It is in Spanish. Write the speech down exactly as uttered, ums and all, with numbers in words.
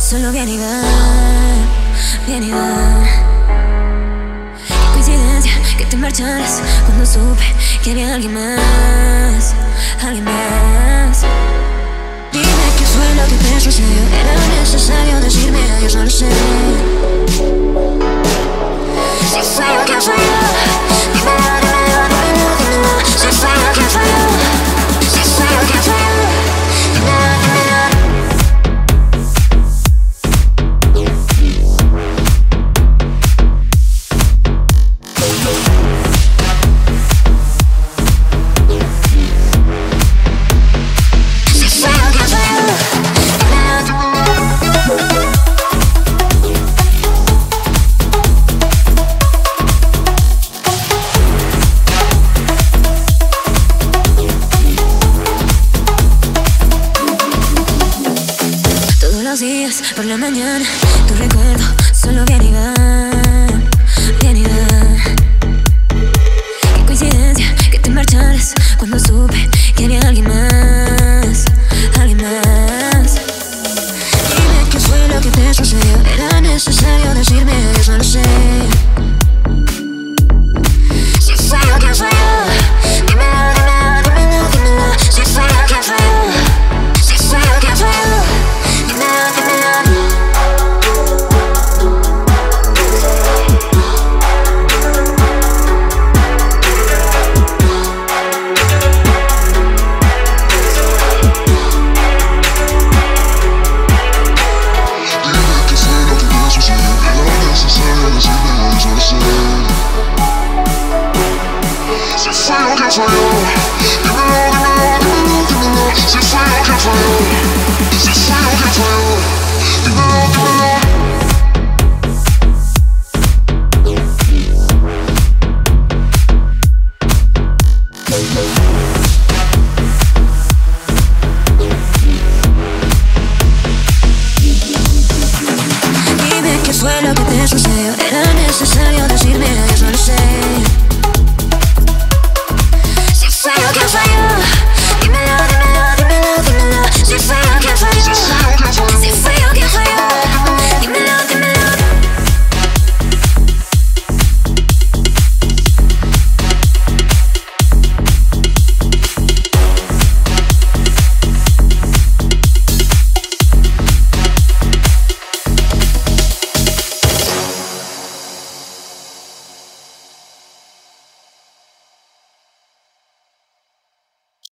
Solo viene y va, viene y va. Qué coincidencia que te marcharas cuando supe que había alguien más, alguien más. Dime qué fue lo que te sucedió. Era necesario decirme adiós, no lo sé. Si fue lo que fue yo, dímelo, dímelo, dímelo, dímelo. Si fue lo que fue yo, si fue lo que fue yo, dímelo, dímelo. Los días por la mañana, tu recuerdo solo viene y va, viene y va. Qué coincidencia que te marcharas cuando supe que había alguien más.